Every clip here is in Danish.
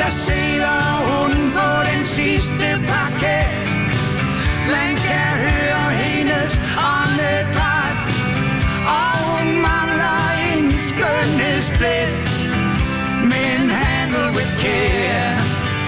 Der sidder hun på den sidste parket. Man kan høre hendes åndedræt, og hun mangler en skønhedsplet, men handle with care.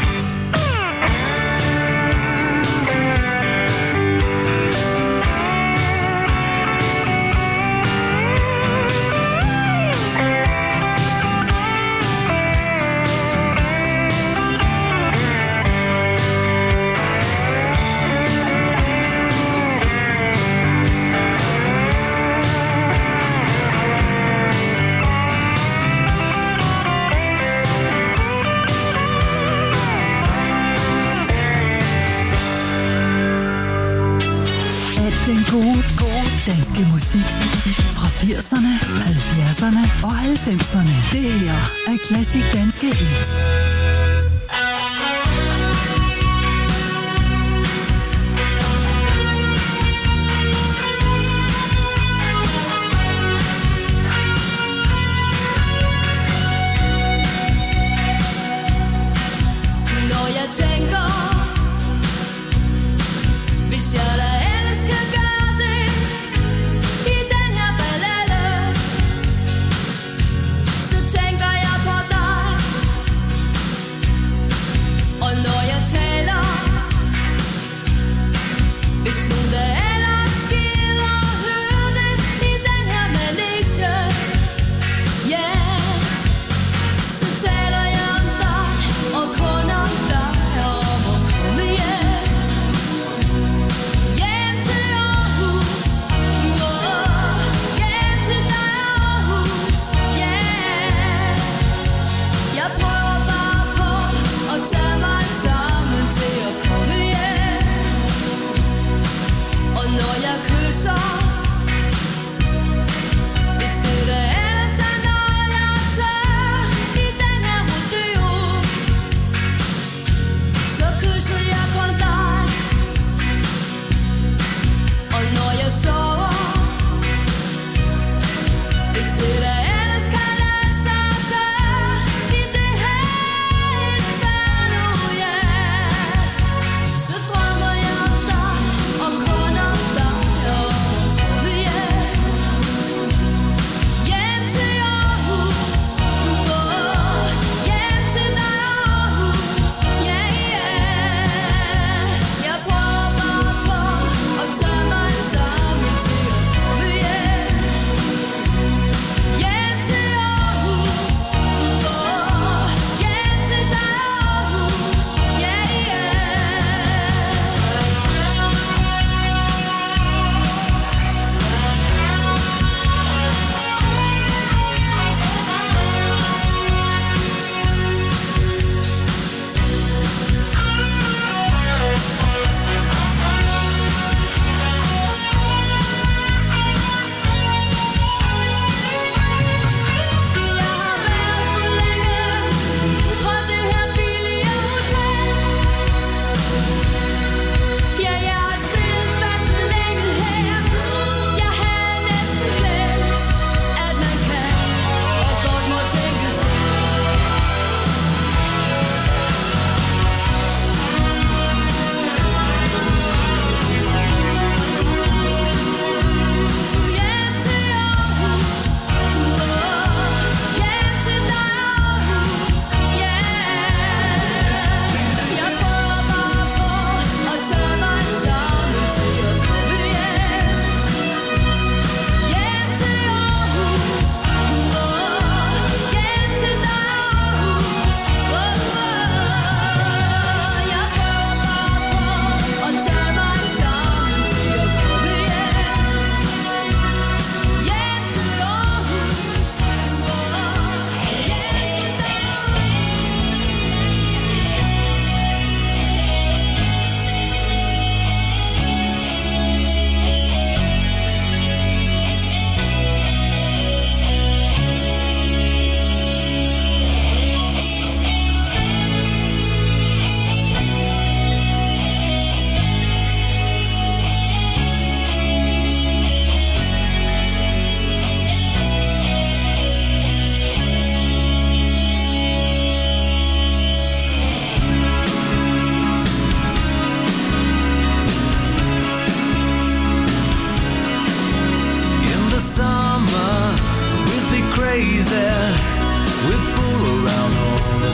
Den gode danske musik fra 80'erne, 70'erne og 90'erne. Det her er Klassik Danske Hits. Når jeg tænker, hvis jeg da ellers kan gøre det i den her ballade, så tænker jeg på dig. Og når jeg taler, hvis nogen der ellers gider høre det i den her manege, yeah, så taler jeg om dig og kun om dig og om at komme hjem. Jeg prøver bare på at tage mig sammen til at komme hjem. Og når jeg kysser, hvis det der ellers er noget jeg tager i den her rodeo, så kysser jeg kun dig. Og når jeg sover, hvis det der ellers kan lade sig gøre i det her inferno, yeah, så drømmer jeg om dig og kun om dig og hjem. Hjem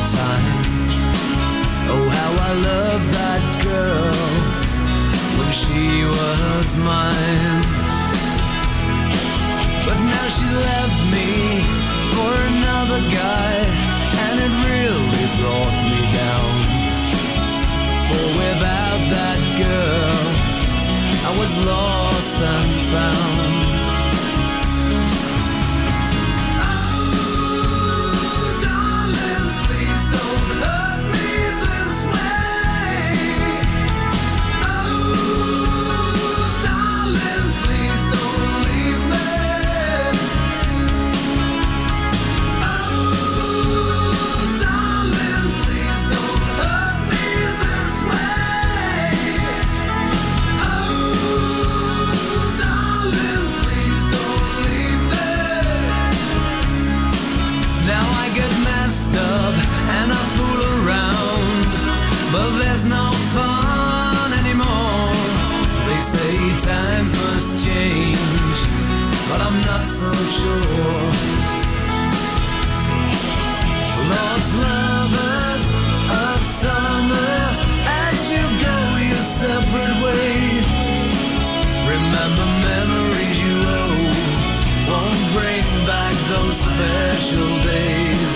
time. Oh, how I loved that girl when she was mine. But now she left me for another guy, and it really brought me down. For without that girl, I was lost and found. And I fool around, but there's no fun anymore. They say times must change, but I'm not so sure. Lost lovers of summer, as you go your separate way, remember memories you owe, won't bring back those special days.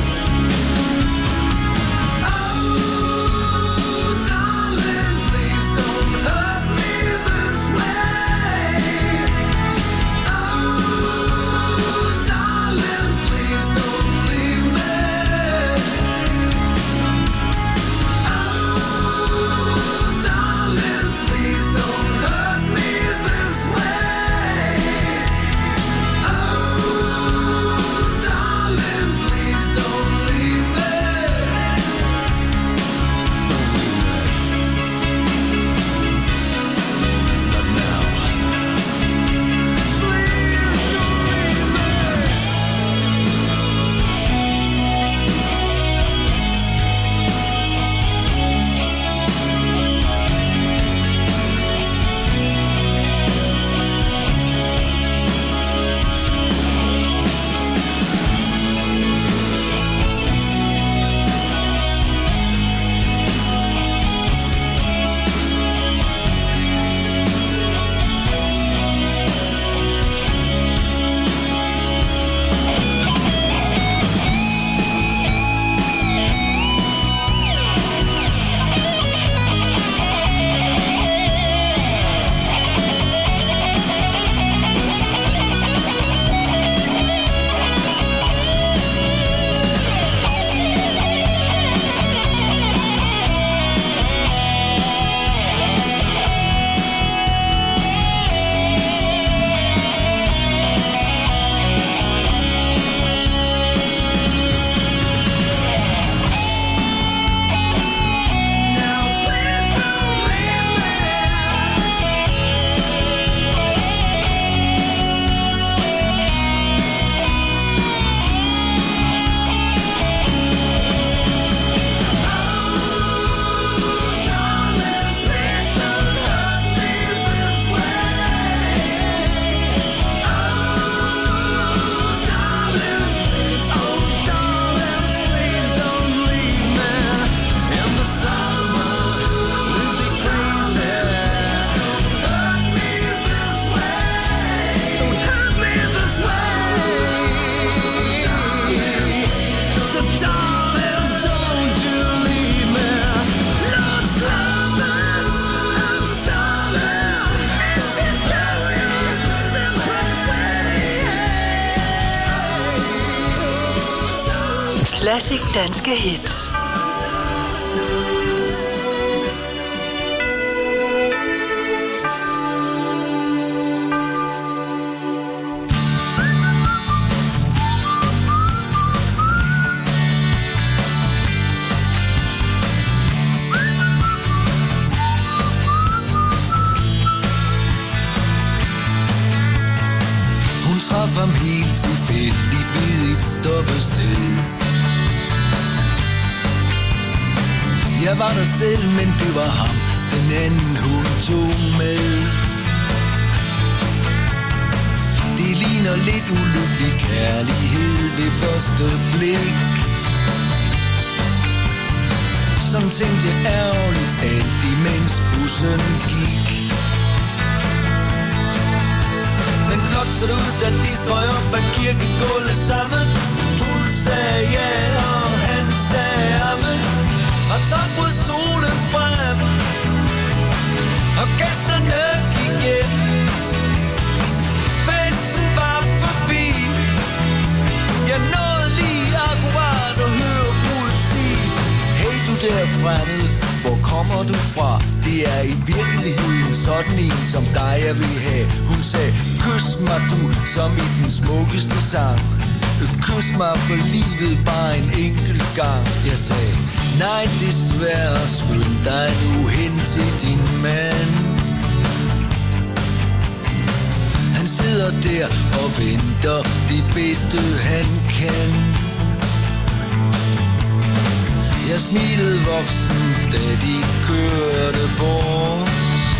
Classic danske hits. Hun traf ham helt tilfældigt ved et stoppested. Jeg var der selv, men det var ham, den anden hun tog med. Det ligner lidt ulykkelig kærlighed ved første blik. Sådan tænkte jeg ærgerligt, alt imens bussen gik. Men flot så det ud, da de strøg op ad kirkegulvet sammen. Hun sagde ja, og han sagde amen. Og så brød solen frem, og gæsterne gik hjem. Festen var forbi. Jeg nåede lige akkurat at høre brudet sige: hey du der fremmede, hvor kommer du fra? Det er i virkeligheden sådan en som dig jeg vil have. Hun sagde, kys mig du, som i den smukkeste sang. Kys mig for livet bare en enkelt gang. Jeg sagde, nej desværre, skynd dig nu hen til din mand. Han sidder der og venter det bedste han kan. Jeg smilede voksen, da de kørte bort.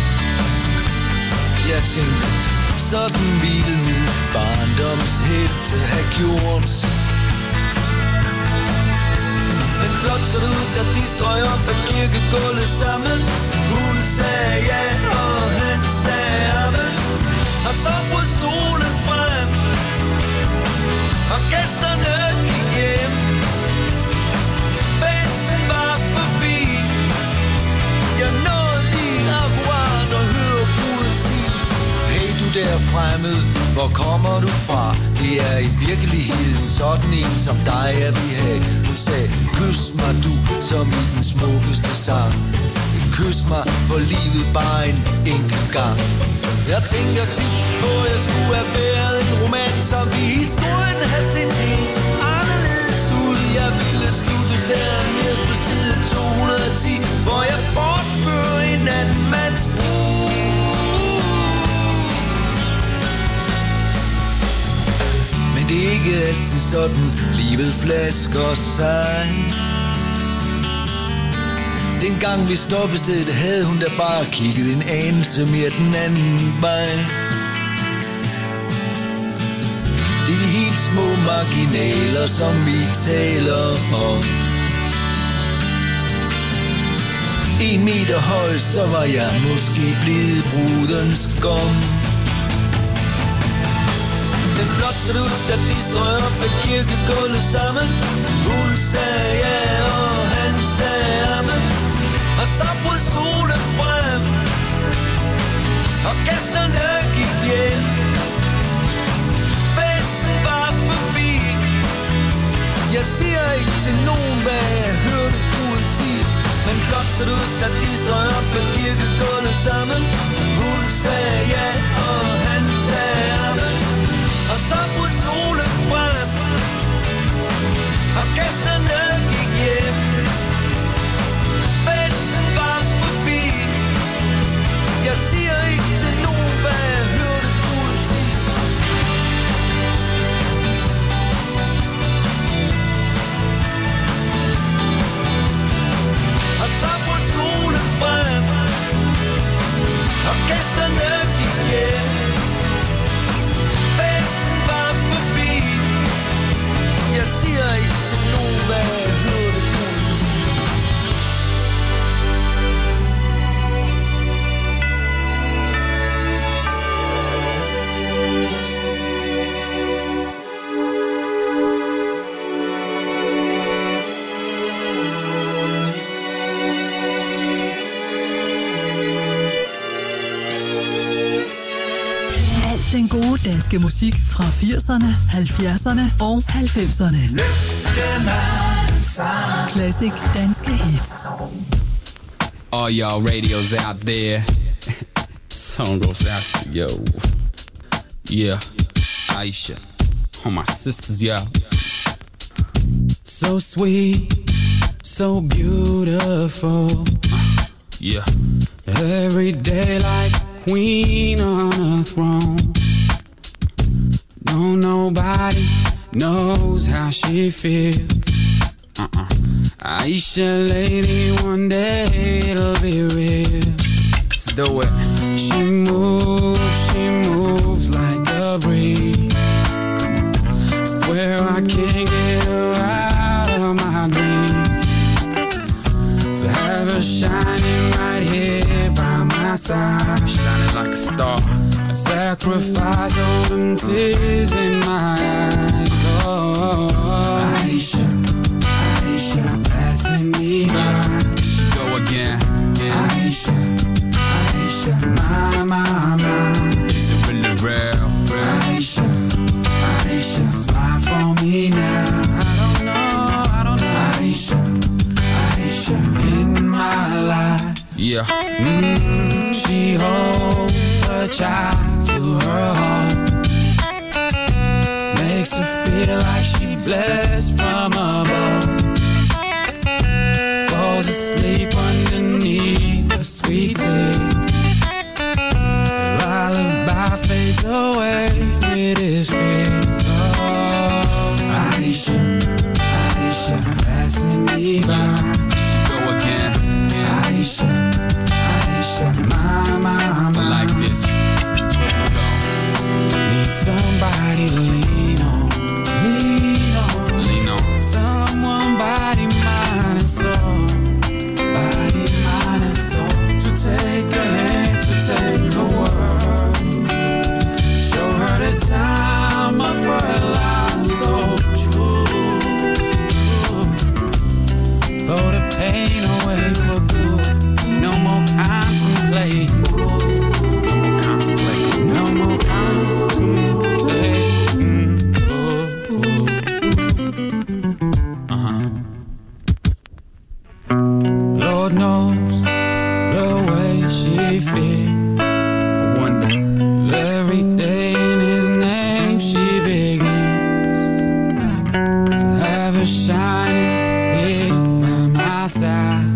Jeg tænkte, sådan ville min barndomshelte have gjort. Men flot så det ud, da de strøg op ad kirkegulvet sammen. Hun sagde ja, og han sagde amen. Og så brød solen frem, og gæsterne gik hjem. Festen var forbi. Jeg nåede lige akkurat at høre brudet sige: hey du der fremmede, hvor kommer du fra? Det er i virkeligheden sådan en som dig jeg vil have. Hun sagde, kys mig du, som i den smukkeste sang. Kys mig for livet bare en enkelt gang. Jeg tænker tit på, jeg skulle have været en roman, som i historien har set helt anderledes ud. Jeg ville slutte der nederst på side 210, hvor jeg bortfører en anden mands brud. Men det er ikke altid sådan, livet flasker sig. Dengang vi stoppede stedet, havde hun da bare kigget en anelse mere den anden vej. Det er de helt små marginaler, som vi taler om. 1 meter høj, så var jeg måske blevet brudens gom. Men flot så det ud, da de strøg op ad kirkegulvet sammen. Hun sagde ja, og han sagde amen. Og så brød solen frem, og gæsterne gik hjem. Festen var forbi. Jeg siger ikke til nogen, hvad jeg hørte brudet sige. Men flot så det ud, da de strøg op ad kirkegulvet sammen. Hun sagde ja, og han sagde amen. Og så brød solen frem, og gæsterne gik hjem. Jeg siger ikke til nogen, hvad jeg hørte brudet sige. Og så brød solen frem, og gæsterne gik hjem. Festen var forbi. Jeg siger ikke til nogen, hvad jeg hørte brudet sige. Den gode danske musik fra 80'erne, 70'erne og 90'erne. Classic danske hits. All y'all radios out there. Song goes out to yo. Yeah, Aisha. All my sisters, yeah. So sweet, so beautiful. Yeah, every day like queen on a throne. No, nobody knows how she feels. Aisha, lady, one day it'll be real. Let's do it. She moves like a breeze. Swear I can't get her out of my dreams. So my side, shining like a star. I sacrifice all them tears in my eyes. Oh, Aisha, Aisha, passing me by. She go again, yeah. Aisha, Aisha, my. Is it really real? Aisha, Aisha, smile for me now. I don't know. Aisha, Aisha, in my life. Yeah. She holds her child to her heart. Makes her feel like she blessed from above. Falls asleep underneath her sweet tea. Lullaby fades away with his feet. Oh, Aisha, Aisha, passing me by. She go again, yeah. Aisha, Aisha, my. Like this. Need somebody to lean on. Someone, body, mind, and soul. Body, mind, and soul. To take a hand, to take the world. Show her the time of her life. So true. Throw the pain away for good. No more contemplate. No more contemplate. Lord knows the way she feels. I wonder every day in his name she begins to have her shining here by my side.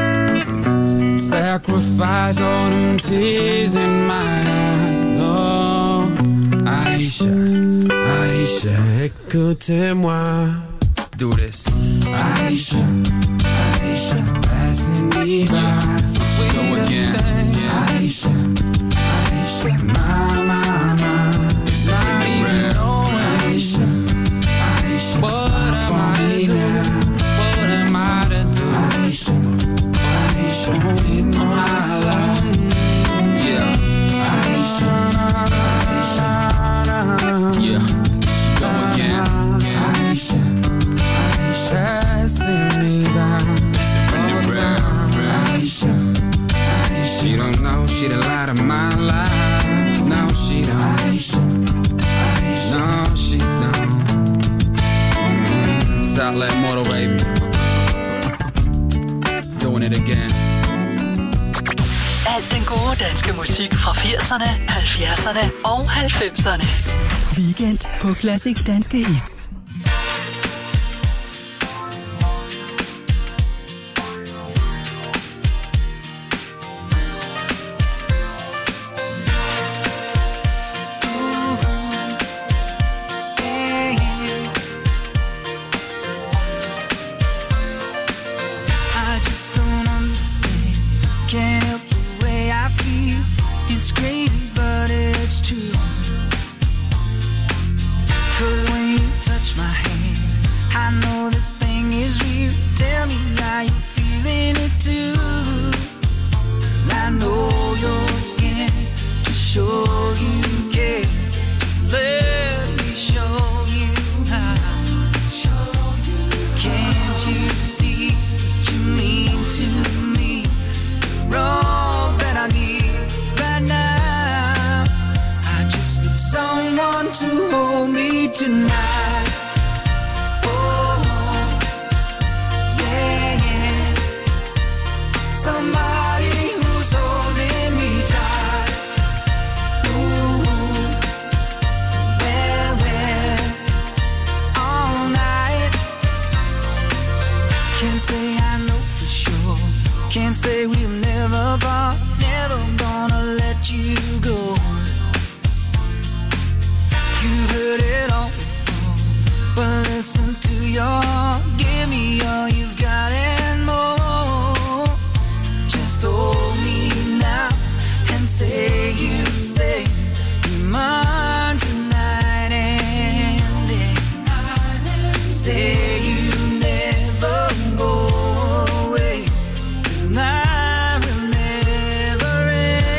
Sacrifice all them tears in my eyes. Oh, Aisha, Aisha, écoutez-moi. Let's do this. Aisha, Aisha, passing me by. Go again, yeah. Aisha, Aisha, my. It's not even knowing. Aisha, Aisha, what am I to do? What am I to do? Aisha, Aisha, in my life. Yeah, Aisha, Aisha, yeah. Go again, yeah. Aisha, Aisha, passing me by. Aisha, Aisha, she don't know she the light of my life. No, she don't. Aisha, Aisha, no, she don't. Southland Motor, baby. Doing it again. Alt den gode danske musik fra 80'erne, 70'erne og 90'erne. Weekend på Classic Danske Hits. Never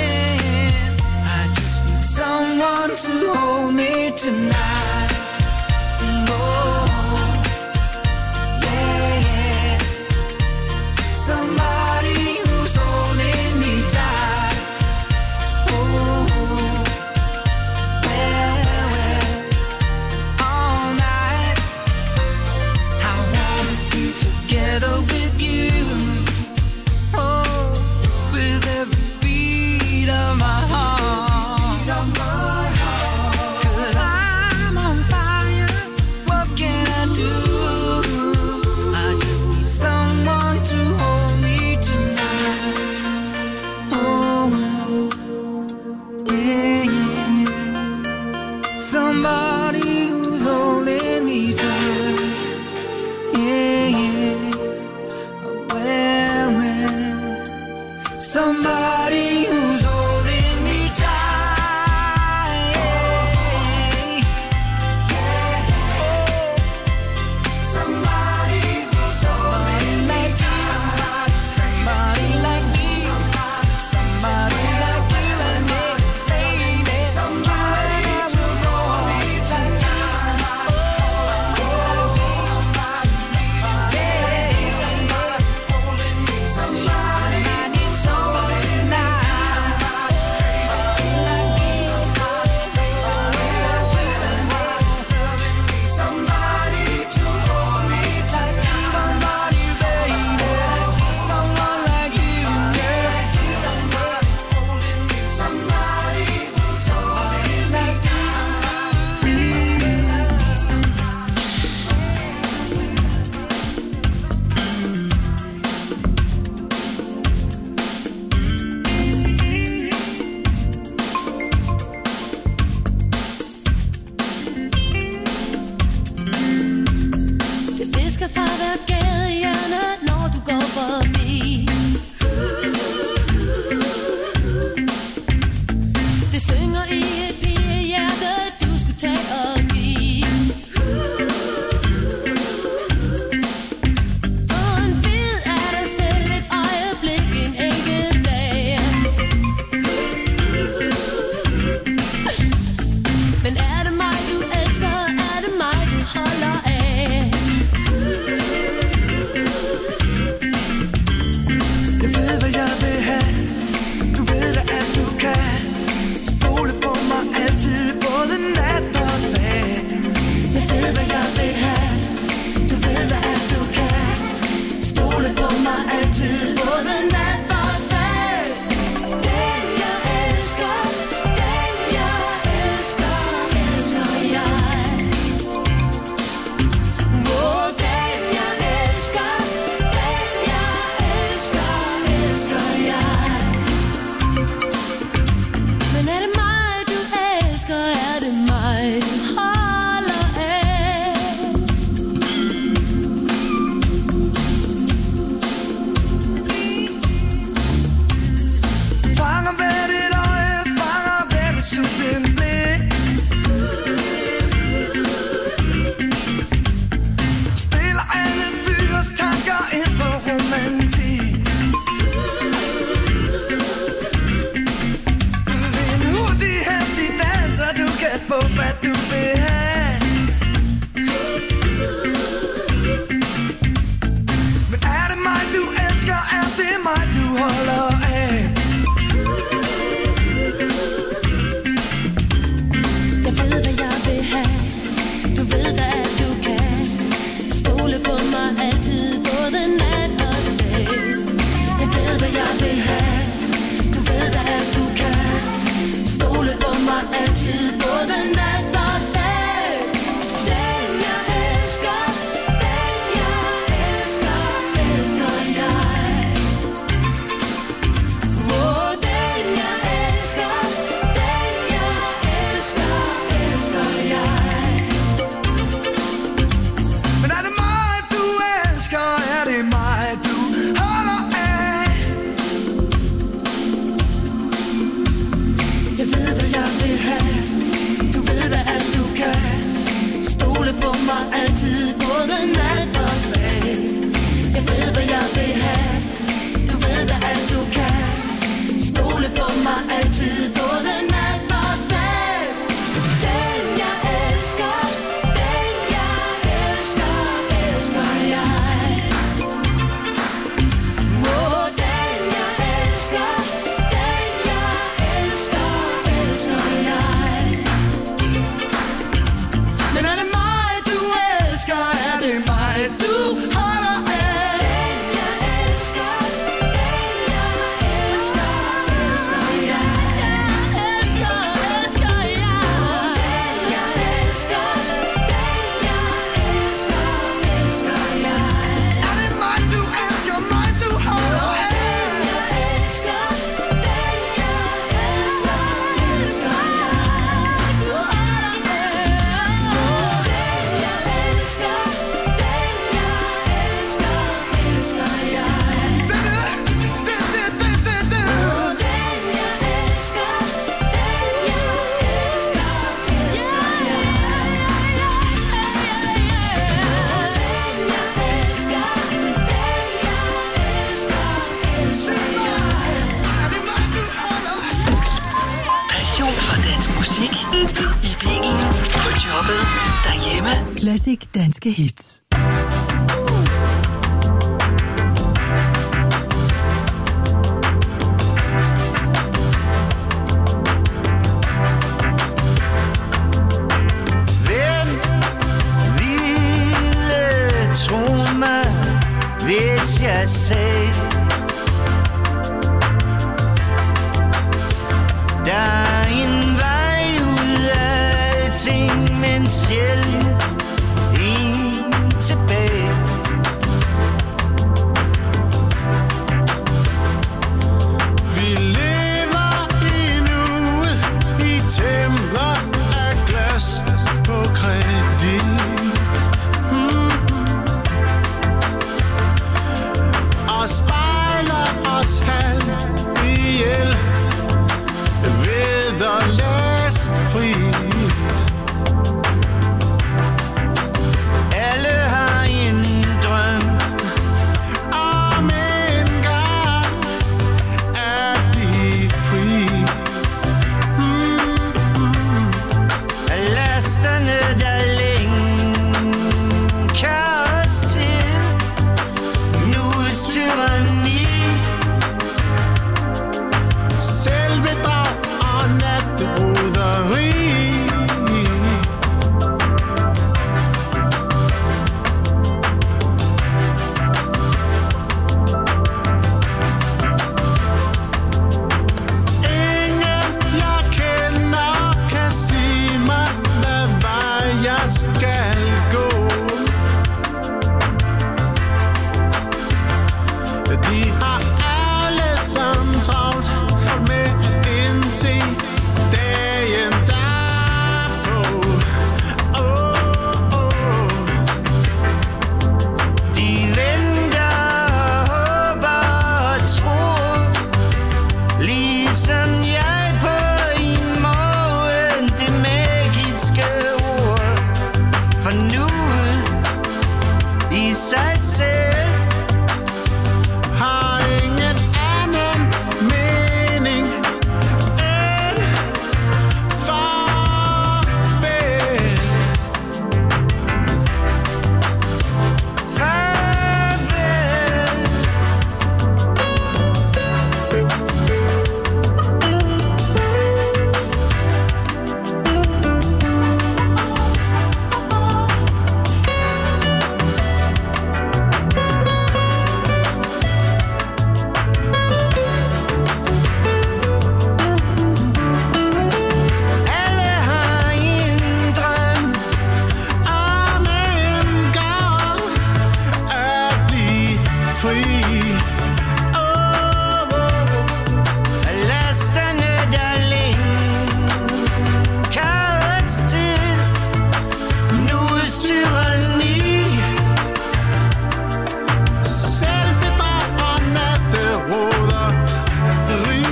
både nat og dag. Den jeg elsker, den jeg elsker, elsker jeg. Åh, den jeg elsker, den jeg elsker, elsker jeg. Men er det mig du elsker, er det mig du holder af? Fanger hvert et øje, fanger hvert et sutten blik. Stiller alle fyres tanker ind på romantik. En hurtig, hastig dans, så du kan få hvad du vil have. Men er det mig du elsker, er det mig du holder af? Jeg ved hvad jeg vil have. Du ved da at du kan stole på mig altid, både nat og dag. Jeg ved hvad jeg vil have. Du ved da at du kan stole på mig altid, både nat og dag. Den jeg elsker, den jeg elsker, elsker jeg. Åh, den jeg elsker, den jeg elsker, elsker jeg. Men er det mig du elsker, er det mig du holder af? Jeg ved hvad jeg vil have. Du ved da at du kan stole på mig altid, både nat og dag. Jeg ved hvad jeg vil have. Du ved da at du kan stole på mig altid, både nat og dag. Den jeg elsker, den jeg elsker, elsker jeg. Åh, den jeg elsker, den jeg elsker, elsker jeg. Men er det mig du elsker, er det mig du holder af? Den jeg elsker, den jeg elsker, elsker jeg. Elsker, elsker jeg. Den jeg elsker, den jeg elsker, elsker jeg. Er det mig du elsker, mig du holder af? Den jeg elsker, den jeg elsker, elsker jeg. Du holder af. Den jeg elsker, den jeg elsker, elsker jeg. Den jeg elsker, Passion for dansk musik. I bilen, på jobbet, derhjemme. Classic danske hits. Hvem ville tro mig, hvis jeg sagde, der er en vej ud af alting, men sjældent en tilbage. Vi lever i nuet i templer af glas på kredit. Og spejler os halv ihjel ved at læse frit. De har alle sammen travlt med at indse dagen derpå. De venter, håber og tror, ligesom jeg på en morgen, det magiske ord. For nu i sig selv har ingen anden mening end farvel. Alle har en drøm om en gang at blive fri. Lasterne, der lænker os til nuets tyranni. Selvbedrag og natteroderi.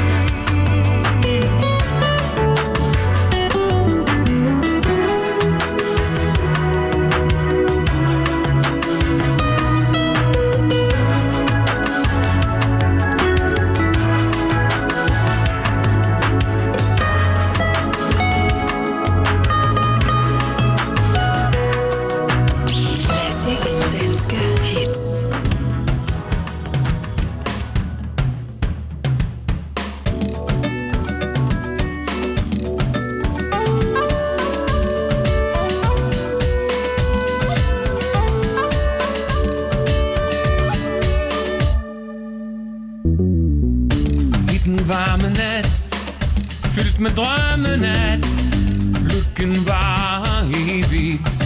Classic danske hits. I den varme nat, fyldt med drømmen at lykken var evigt.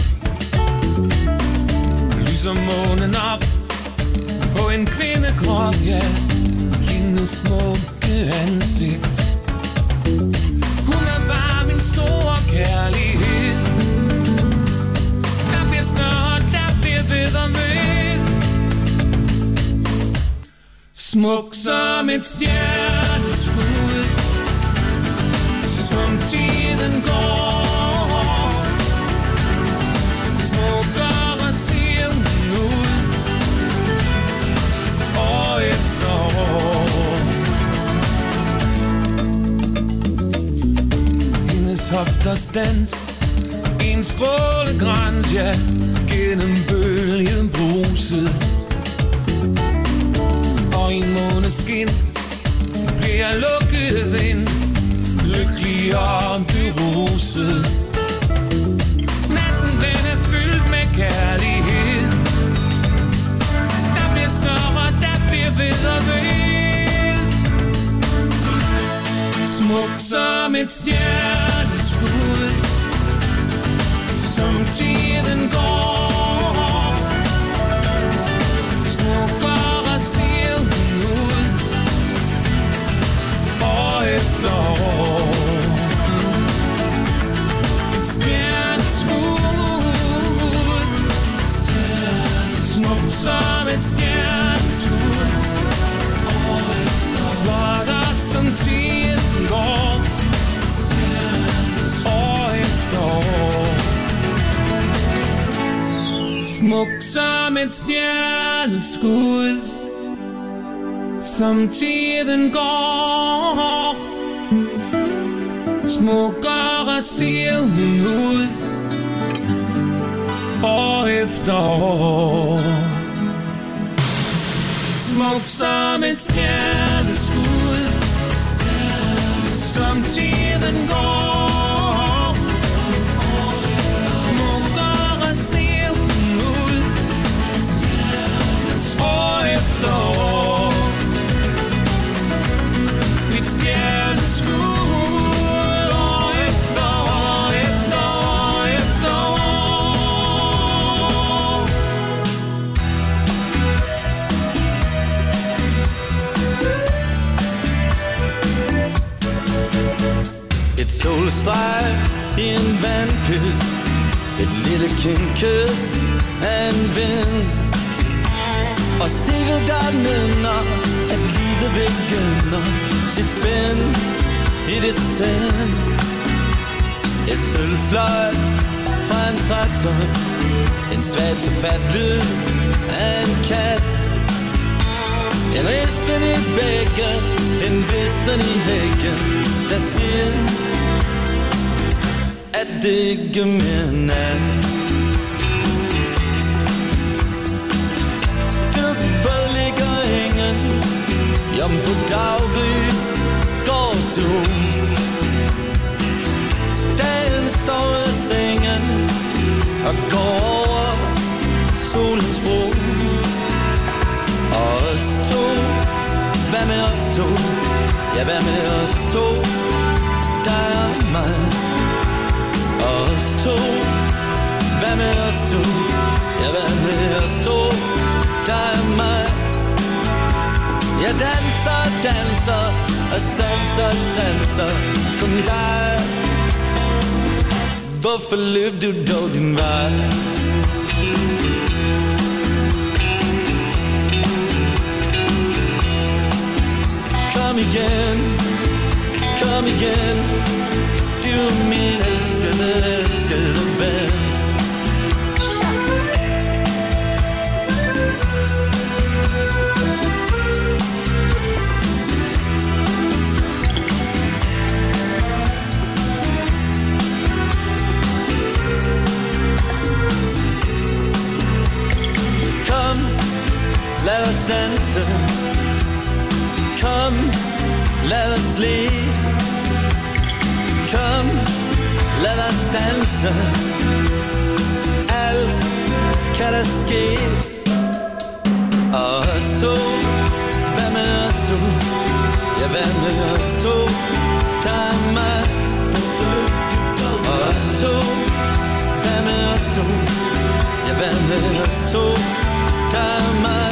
Lyser månen op på en kvindekrop, ja, hendes smukke ansigt. Hun er bare min store kærlighed. Der bliver snart, der bliver ved og ved. Smuk som et stjerneskud, som tiden går. Smukkere ser hun ud, år efter år. Hendes hofters dans, en strålegrans, ja, gennem bølgen bruset. Og i måneskin bliver jeg lukket ind, lykkelig og beruset. Natten den er fyldt med kærlighed. Der bliver større, der bliver ved og ved. Smuk som et stjerneskud, som tiden går. Smukkere ser hun ud, år efter år. Et stjerneskud, smuk som et stjerneskud, flottere som tiden går, år efter år. Smuk som et stjerneskud, som tiden går. Smukkere ser hun ud, år efter år. Smuk som et stjerneskud, som tiden går. Smukkere ser hun ud, år efter år. Et stjerneskud, år efter år, efter år, efter år. streg i en vandpyt. Et lille kindkys af en vind. Og sikkert der minder, at livet begynder sit spænd i dit sind. Et sølvfløjt fra en traktor, en svagt så fat lyd af en kat. En risten i bækken, en visken i hækken, der siger, at det ikke mere nat. Dødfød ligger ingen, jomfru daggry går tom. Dagen står ud af sengen og går over solens bro. Og os to, hvad med os to? Ja, hvad med os to? Dig og mig. Og os to, hvad med os to? Ja, hvad med os to? Dig og mig. Jeg danser, danser og stanser, sanser kun dig. Hvorfor løb du dog din vej? Kom igen, kom igen, du min elskede, elskede ven. Kom, lad os danse. Kom, lad os le. Kom, lad os danse. Alt kan der ske. Og os to, hvad med os to? Ja, hvad med os to? Dig og mig. Og os to, hvad med os to? Ja, hvad med os to? Dig og mig.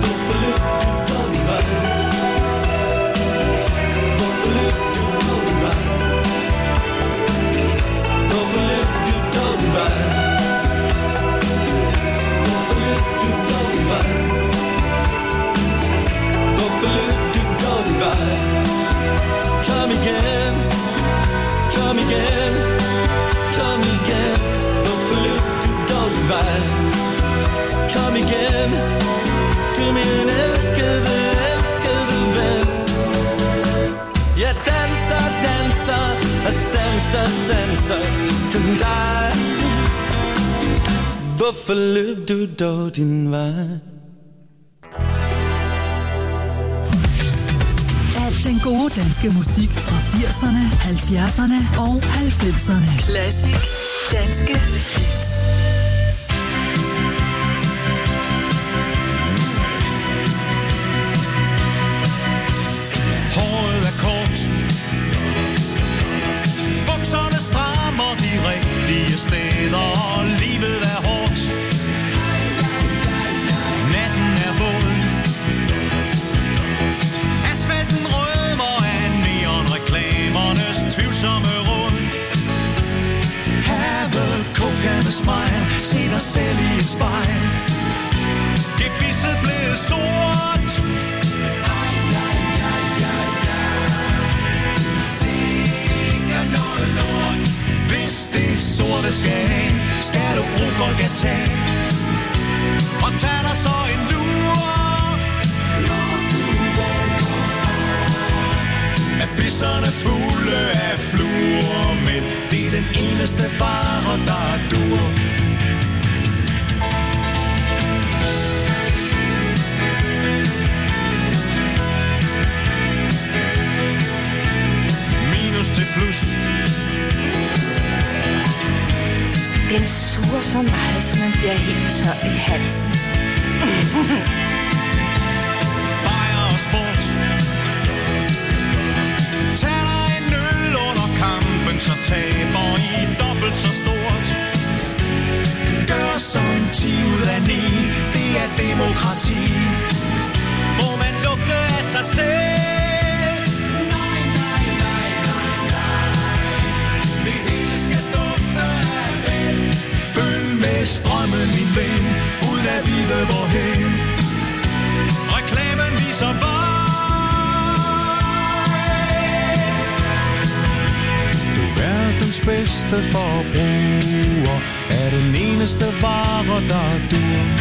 Kom igen, kom igen, kom igen. Hvorfor løb du dog din vej? Kom igen, du min elskede, elskede ven. Jeg danser, danser og stanser, sanser kun dig. Hvorfor løb du dog din vej? Den gode danske musik fra 80'erne, 70'erne og 90'erne. Classic Danske Hits. Håret er kort, bukserne strammer de rigtige steder, og livet er hårdt. Natten er våd, asfalten rødmer af neonreklamernes tvivlsomme råd. Have kokende smile, se dig selv i et spejl. Gebisset blevet sort. Sikker noget lort. Hvis det sorte skal af, skal du bruge Golgata. Og tag dig så en lur. Abisserne fulde af fluer, men det er den eneste vare, der dur. Minus til plus. Den suger så meget, så man bliver helt tør i halsen. Bajer og sport. Tag dig en øl under kampen, så taber I dobbelt så stort. Gør som 10 ud af 9, det er demokrati. Må man lugte af sig selv? Nej, nej, nej, nej, nej. bedste forbruger er den eneste vare, der dur.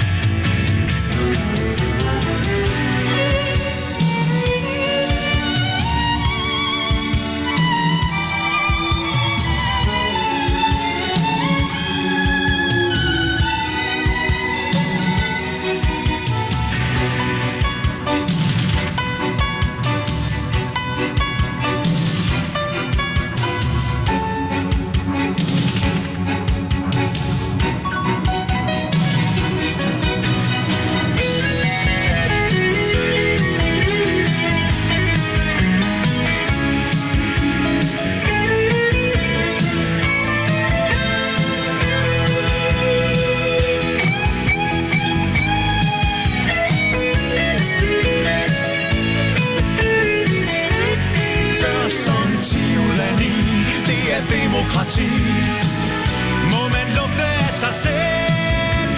Demokrati. Må man lugte af sig selv?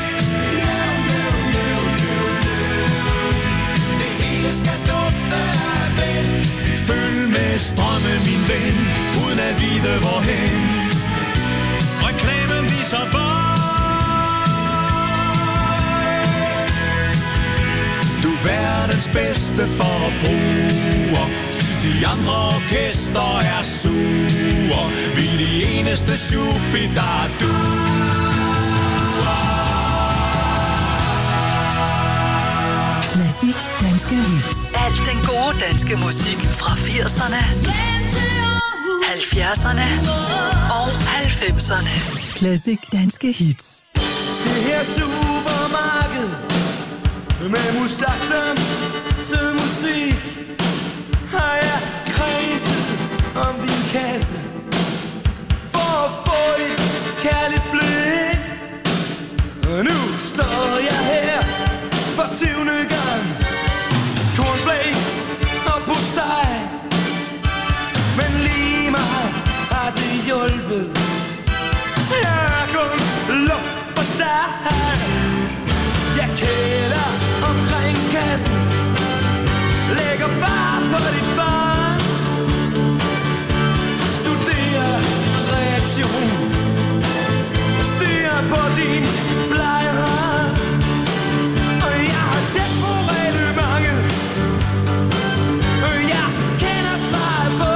Det hele skal dufte af vand. Følg med strømme, min ven, uden at vide hvorhen. Reklamen viser vej. Du er verdens bedste forbruger. De andre orkester er sure. Vi er de eneste shubi, der Klassik danske hits. Alt den gode danske musik fra 80'erne, 70'erne og 90'erne. Klassik danske hits. Det her supermarked med Mozart som sødmusik har jeg kredset om din kasse for at få et kærligt blik. Og nu står jeg her for 20. gang. Cornflakes og postej, men lige meget har det hjulpet. Jeg er kun luft for dig. Jeg kæler omkring kassen, lægger bare på dit barn. Studerer reaktion, stirrer på din blege hånd. Og jeg har tæt på reglementet, og jeg kender svaret på,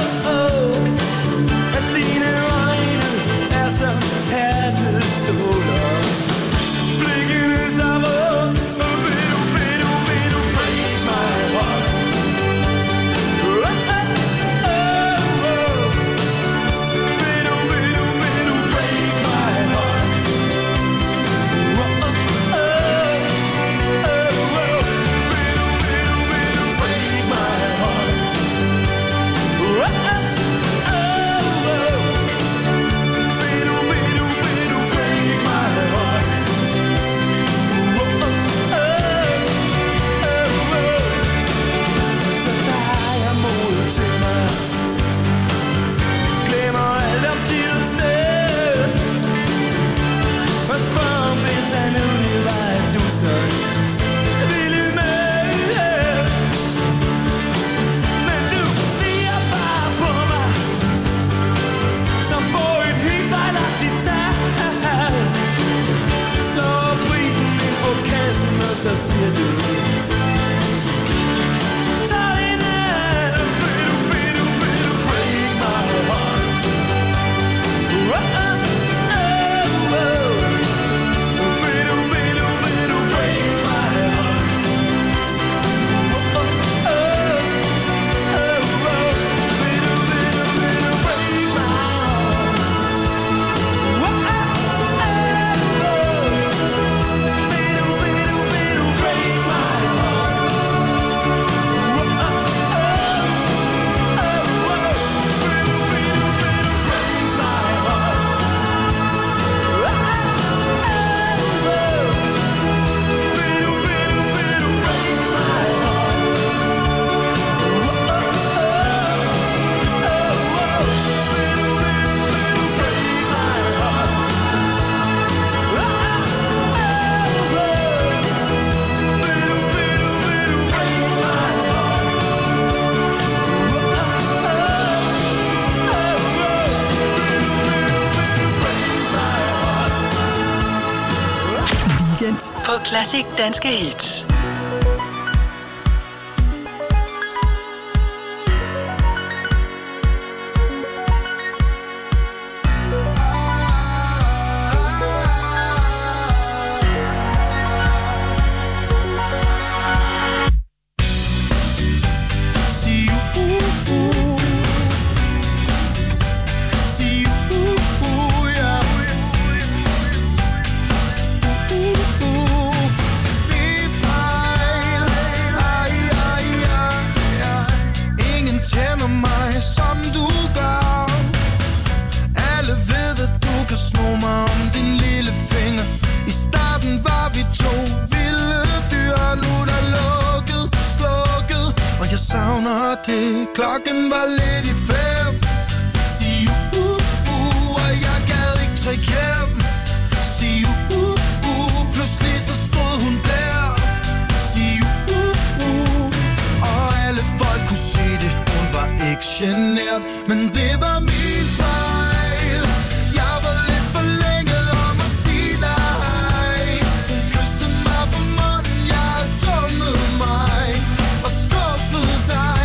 at dine øjne er som hærdede ståler. Blikkene så rød, og vil du break my heart? på Classic Danske Hits. Klokken var lidt i 5. Sig og jeg gad ikke tage hjem. Sig pludselig så stod hun der. Sig og alle folk kunne se det. Hun var ikke genert, men det var min fejl. Jeg var lidt for længe om at sige nej. Hun kyssede mig på munden, jeg dummede mig og skuffede dig.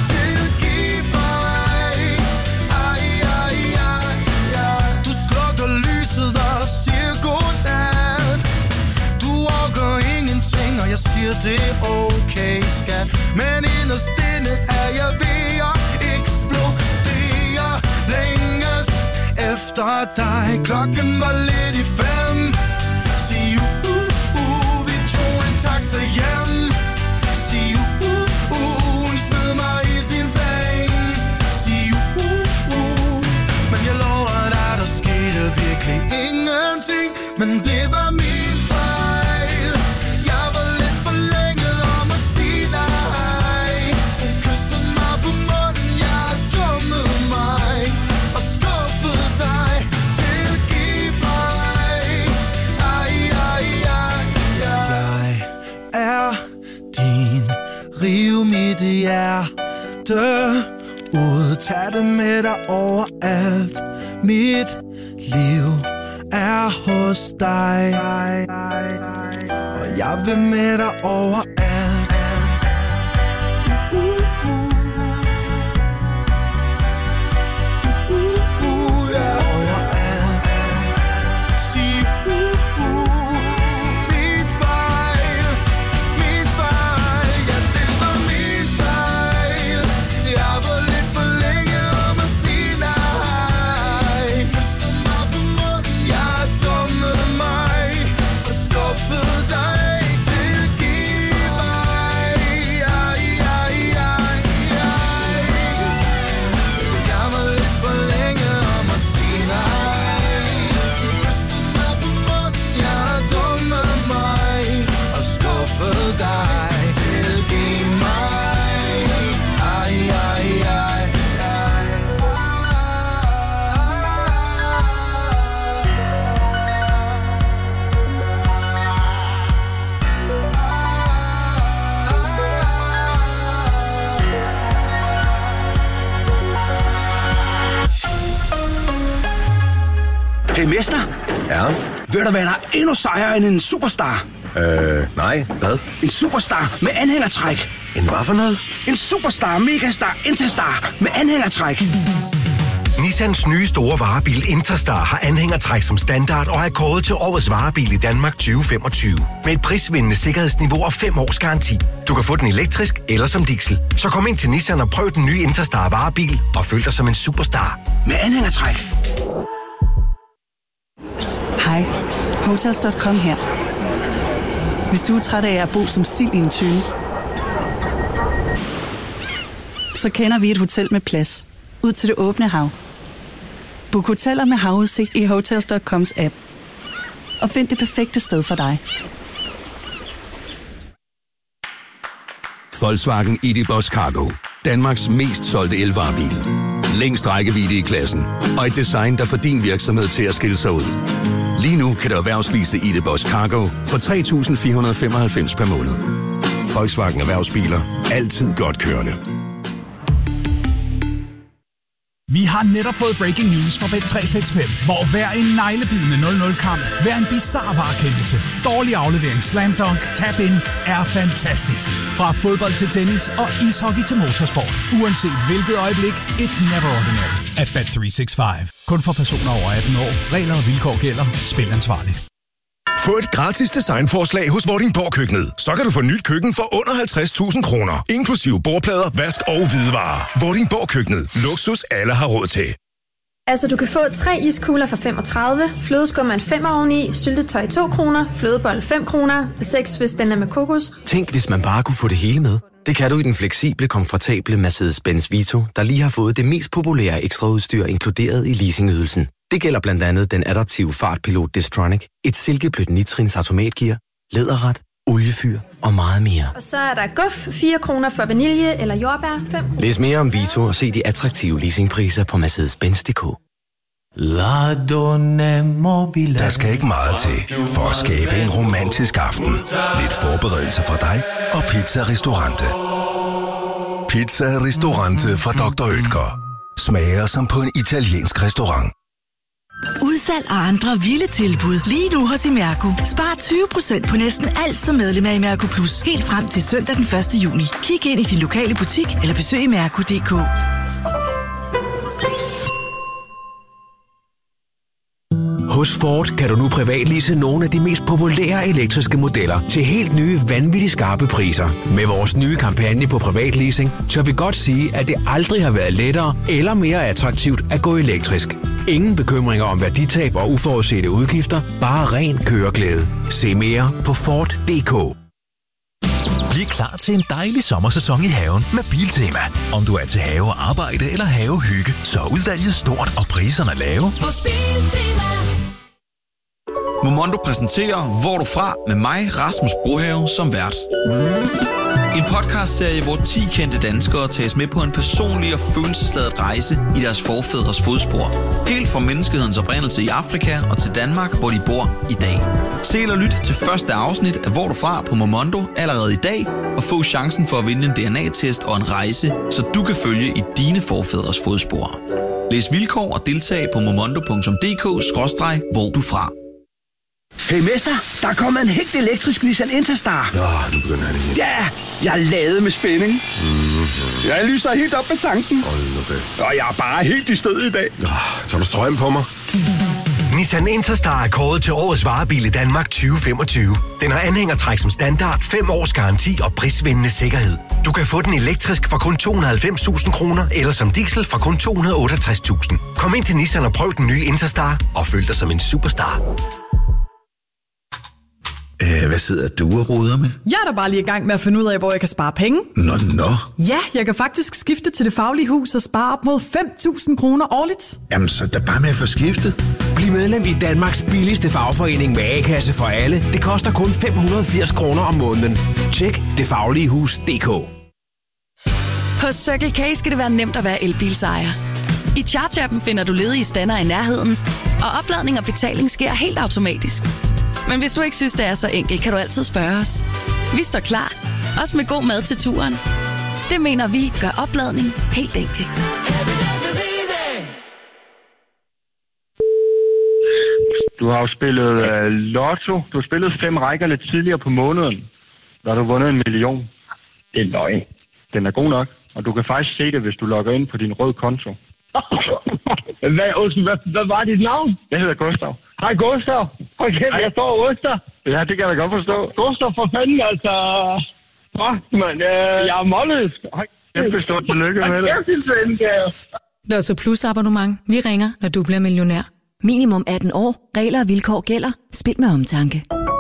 Jeg siger det er okay, skat, men inderst inde er jeg ved at eksplodere. Længes efter dig. Klokken var lidt i 5. Sig vi tog en taxa hjem. Sig hun smed mig i sin seng. Sig men jeg lover dig, der skete virkelig ingenting. Men det var min fejl. Jeg var lidt for længe om at sige nej. Hun kyssede mig på munden, jeg dummede mig og skuffede dig. Tilgiv mig. Jeg er din. Riv mit hjerte ud. Tag det med dig overalt. Mit liv er hos dig, og jeg vil med dig overalt. Hey, mester. Ja? Ved du, hvad der er endnu sejere end en superstar? Nej. Hvad? En superstar med anhængertræk. En hvad for noget? En superstar, megastar, interstar med anhængertræk. Nissans nye store varebil Interstar har anhængertræk som standard og er kåret til årets varebil i Danmark 2025. Med et prisvindende sikkerhedsniveau og 5 års garanti. Du kan få den elektrisk eller som diesel. Så kom ind til Nissan og prøv den nye Interstar varebil og føl dig som en superstar. Med anhængertræk. Hej, Hotels.com her. Hvis du er træt af at bo som sild i en tønde, så kender vi et hotel med plads ud til det åbne hav. Book hoteller med havudsigt i Hotels.coms app. Og find det perfekte sted for dig. Volkswagen ID.Buzz Cargo. Danmarks mest solgte elvarebil. Længst rækkevidde i klassen. Og et design, der får din virksomhed til at skille sig ud. Lige nu kan du erhvervslease ID.Buzz Cargo for 3.495 per måned. Volkswagen Erhvervsbiler. Altid godt kørende. Vi har netop fået breaking news fra Bet365, hvor hver en neglebidende 0-0-kamp, hver en bizarre varekendelse, dårlig aflevering, slam dunk, tap-in er fantastisk. Fra fodbold til tennis og ishockey til motorsport. Uanset hvilket øjeblik, it's never ordinary at Bet365. Kun for personer over 18 år. Regler og vilkår gælder. Spil ansvarligt. Få et gratis designforslag hos Vordingborg Køkkenet. Så kan du få nyt køkken for under 50.000 kroner. Inklusive bordplader, vask og hvidevarer. Vordingborg Køkkenet. Luksus alle har råd til. Altså, du kan få 3 iskugler for 35, flødeskum en 5 oveni, syltetøj 2 kroner, flødebold 5 kroner, 6 hvis den er med kokos. Tænk, hvis man bare kunne få det hele med. Det kan du i den fleksible, komfortable Mercedes-Benz Vito, der lige har fået det mest populære ekstraudstyr inkluderet i leasingydelsen. Det gælder blandt andet den adaptive fartpilot Distronic, et silkeblødt nitrins automatgear, læderret, oliefyr og meget mere. Og så er der guf 4 kroner for vanilje eller jordbær 5 kroner. Læs mere om Vito og se de attraktive leasingpriser på Mercedes-Benz.dk. Der skal ikke meget til for at skabe en romantisk aften. Lidt forberedelse fra dig og Pizza Ristorante. Pizza Ristorante fra Dr. Oetker. Smager som på en italiensk restaurant. Udsalg og andre vilde tilbud lige nu hos Imerco. Spar 20% på næsten alt som medlem af Imerco Plus. Helt frem til søndag den 1. juni. Kig ind i din lokale butik eller besøg imerco.dk. Hos Ford kan du nu privatlease nogle af de mest populære elektriske modeller til helt nye, vanvittigt skarpe priser. Med vores nye kampagne på privatleasing, tør vi godt sige, at det aldrig har været lettere eller mere attraktivt at gå elektrisk. Ingen bekymringer om værditab og uforudsete udgifter, bare ren køreglæde. Se mere på Ford.dk. Bliv klar til en dejlig sommersæson i haven med Biltema. Om du er til have og arbejde eller havehygge, så er udvalget stort og priserne lave. Hos Biltema. Momondo præsenterer Hvor du fra med mig, Rasmus Brohave, som vært. En podcastserie, hvor 10 kendte danskere tages med på en personlig og følelsesladet rejse i deres forfædres fodspor. Helt fra menneskehedens oprindelse i Afrika og til Danmark, hvor de bor i dag. Se eller lyt til første afsnit af Hvor du fra på Momondo allerede i dag, og få chancen for at vinde en DNA-test og en rejse, så du kan følge i dine forfædres fodspor. Læs vilkår og deltag på momondo.dk/hvor du fra. Hey mester, der er kommet en helt elektrisk Nissan Interstar. Nu begynder han igen. Ja, jeg er ladet med spænding. Jeg lyser helt op med tanken. Og jeg er bare helt i stød i dag. Tager du strøm på mig? Nissan Interstar er kåret til årets varebil i Danmark 2025. Den har anhængertræk som standard, 5 års garanti og prisvindende sikkerhed. Du kan få den elektrisk for kun 290.000 kroner, eller som diesel for kun 268.000. Kom ind til Nissan og prøv den nye Interstar, og føl dig som en superstar. Hvad sidder du og roder med? Jeg er da bare lige i gang med at finde ud af, hvor jeg kan spare penge. Nå. Ja, jeg kan faktisk skifte til Det Faglige Hus og spare op mod 5.000 kroner årligt. Jamen, så er bare med at få skiftet. Bliv medlem i Danmarks billigste fagforening med A-kasse for alle. Det koster kun 580 kroner om måneden. Tjek detfagligehus.dk. Hos Circle K skal det være nemt at være elbilsejer. I Charge-appen finder du ledige stander i nærheden, og opladning og betaling sker helt automatisk. Men hvis du ikke synes, det er så enkelt, kan du altid spørge os. Vi står klar, også med god mad til turen. Det mener vi gør opladning helt enkelt. Du har jo spillet lotto. Du har spillet 5 rækker lidt tidligere på måneden. Der har du vundet 1 million. Det er løgn. Den er god nok, og du kan faktisk se det, hvis du logger ind på din røde konto. Hvad var dit navn? Jeg hedder Gustav. Hej Gustav. Hold kæft, jeg står Oster. Ja, det kan jeg da godt forstå. Gustav, for fanden, altså. Fuck, man. Jeg er målet. Kæmpe stort tillykke med det. Lotto Plus abonnement. Vi ringer, når du bliver millionær. Minimum 18 år. Regler og vilkår gælder. Spil med omtanke.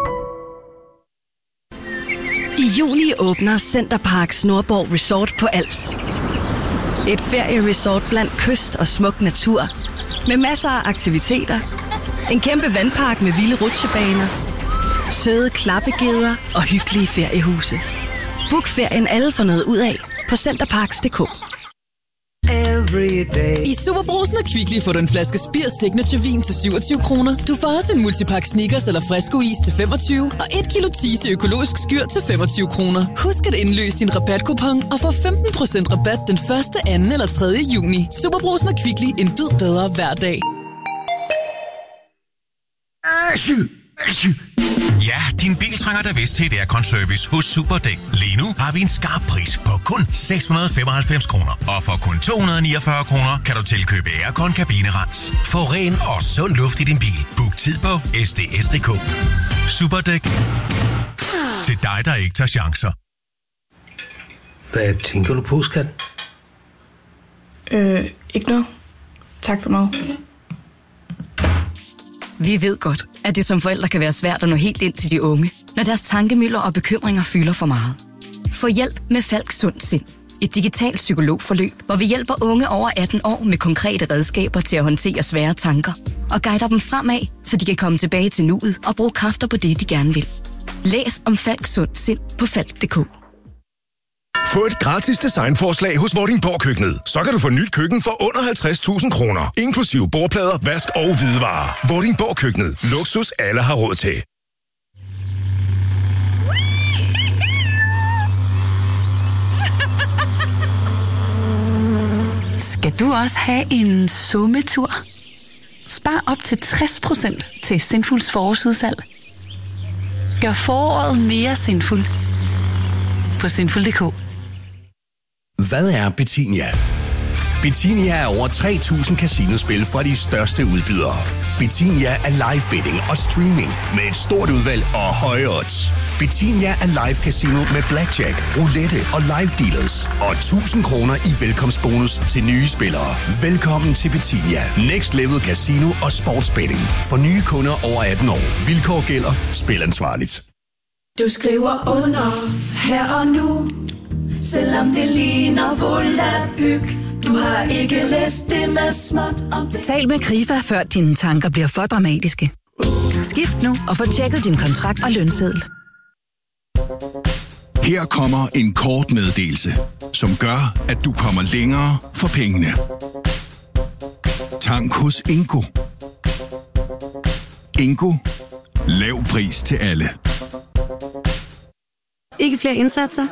I juni åbner Centerparks Nordborg Resort på Als. Et ferieresort blandt kyst og smuk natur. Med masser af aktiviteter. En kæmpe vandpark med vilde rutsjebaner. Søde klappegeder og hyggelige feriehuse. Book ferien alle for noget ud af på centerparks.dk. every day. I Superbrugsen og Kvickly får du en flaske Spirs Signature Vin til 27 kroner. Du får også en multipakke Snickers eller Fresco-is til 25, og 1 kilo Tise økologisk skyr til 25 kroner. Husk at indløse din rabatkupon og få 15% rabat den 1., 2. eller 3. juni. Superbrugsen og Kvickly, en bid bedre hver dag. Ja, din bil trænger da vist til et aircon-service hos Superdæk. Lige nu har vi en skarp pris på kun 695 kroner. Og for kun 249 kroner kan du tilkøbe aircon-kabinerens. Få ren og sund luft i din bil. Book tid på sds.dk. Superdæk. Til dig, der ikke tager chancer. Hvad tænker du på, skat? Ikke noget. Tak for mig. Vi ved godt, at det som forældre kan være svært at nå helt ind til de unge, når deres tankemylder og bekymringer fylder for meget. Få hjælp med Falk Sund Sind. Et digitalt psykologforløb, hvor vi hjælper unge over 18 år med konkrete redskaber til at håndtere svære tanker og guider dem fremad, så de kan komme tilbage til nuet og bruge kræfter på det, de gerne vil. Læs om Falk Sund Sind på falk.dk. Få et gratis designforslag hos Vordingborg Køkkenet. Så kan du få nyt køkken for under 50.000 kroner. Inklusive bordplader, vask og hvidevarer. Vordingborg Køkkenet. Luksus alle har råd til. Skal du også have en sommetur? Spar op til 60% til Sinfuls forårsudsalg. Gør foråret mere sinful på sinful.dk. Hvad er Betinia? Betinia er over 3.000 casinospil fra de største udbydere. Betinia er live betting og streaming med et stort udvalg og høje odds. Betinia er live casino med blackjack, roulette og live dealers. Og 1.000 kroner i velkomstbonus til nye spillere. Velkommen til Betinia. Next Level Casino og Sportsbetting. For nye kunder over 18 år. Vilkår gælder. Spil ansvarligt. Du skriver under her og nu, selvom det ligner volapyk. Du har ikke læst det med småt om det. Tal med Krifa, før dine tanker bliver for dramatiske. Skift nu og få tjekket din kontrakt og lønseddel. Her kommer en kort meddelelse, som gør, at du kommer længere for pengene. Tank hos Ingo. Ingo. Lav pris til alle. Ikke flere indsatser?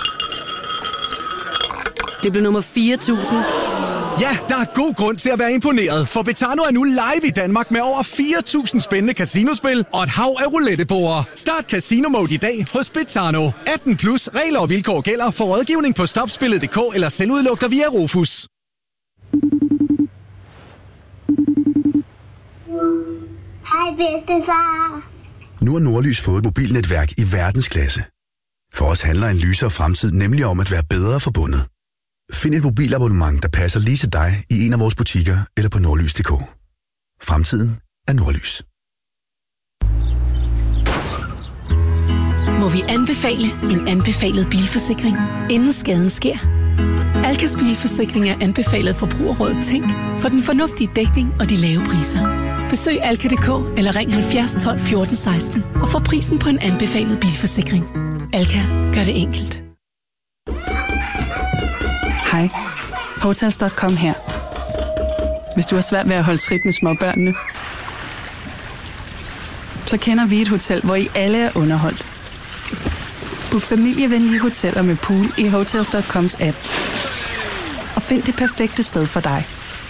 Det blev nummer 4.000. Ja, der er god grund til at være imponeret, for Betano er nu live i Danmark med over 4.000 spændende casinospil og et hav af rouletteborde. Start Casino Mode i dag hos Betano. 18 plus regler og vilkår gælder for rådgivning på stopspillet.dk eller selvudlugter via Rufus. Hej bedstefar. Nu har Nordlys fået et mobilnetværk i verdensklasse. For os handler en lysere fremtid nemlig om at være bedre forbundet. Find et mobilabonnement, der passer lige til dig i en af vores butikker eller på nordlys.dk. Fremtiden er Nordlys. Må vi anbefale en anbefalet bilforsikring, inden skaden sker? Alkas bilforsikring er anbefalet Forbrugerrådet Tænk for den fornuftige dækning og de lave priser. Besøg alka.dk eller ring 70 12 14 16 og få prisen på en anbefalet bilforsikring. Alka gør det enkelt. Hej, Hotels.com her. Hvis du har svært ved at holde trit med småbørnene, så kender vi et hotel, hvor I alle er underholdt. Book familievenlige hoteller med pool i Hotels.coms app. Og find det perfekte sted for dig.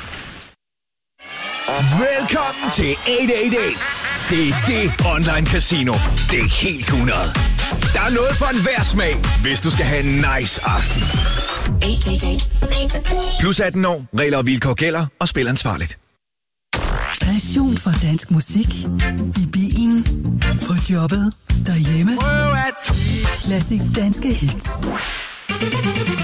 Velkommen til 888. Det er det online casino. Det er helt 100. Der er noget for enhver smag, hvis du skal have en nice aften. 888. Plus 18 år, regler og vilkår gælder, og spil ansvarligt. Passion for dansk musik. I bilen, på jobbet, derhjemme. Klassik danske hits.